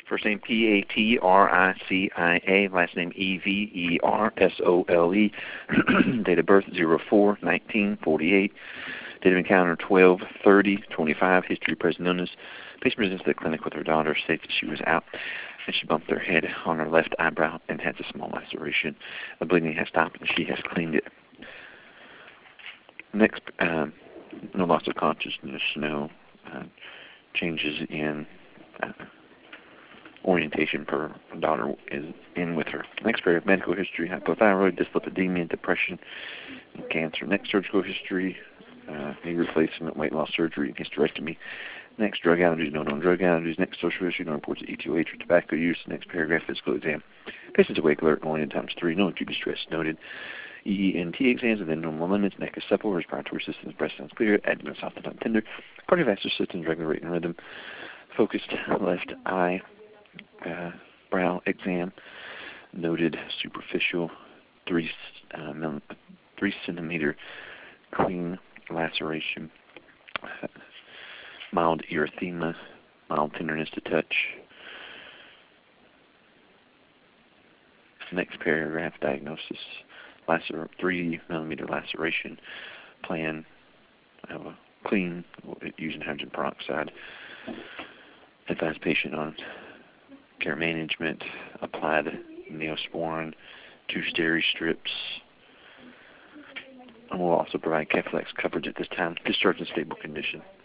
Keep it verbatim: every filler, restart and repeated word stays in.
First name P A T R I C I A, last name E V E R S O L E. Date of birth zero four nineteen forty-eight. Date of encounter twelve thirty twenty-five. History present illness. Patient presents to the clinic with her daughter. States that she was out and she bumped her head on her left eyebrow and has a small laceration. The bleeding has stopped and she has cleaned it. Next, um, no loss of consciousness, no uh, changes in uh, orientation per daughter is in with her. Next period of medical history: hypothyroid, dyslipidemia, depression, and cancer. Next surgical history: uh, knee replacement, weight loss surgery, and hysterectomy. Next, drug allergies, no known drug allergies. Next, social history, no reports of E T O H or tobacco use. Next paragraph, physical exam. Patient's awake, alert, oriented times three. No acute distress noted. E E N T exams within normal limits. Neck is supple. Respiratory system, breast sounds clear. Abdomen soft and not tender. Cardiovascular system, regular rate and rhythm. Focused left eye. Uh, brow exam noted superficial three uh, mil, three centimeter clean laceration, uh, mild erythema, mild tenderness to touch. Next paragraph: diagnosis: lacer three millimeter laceration. Plan: have a clean using hydrogen peroxide. Advise patient on care management. Applied Neosporin, two steri strips. And we'll also provide Keflex coverage at this time. Discharge in stable condition.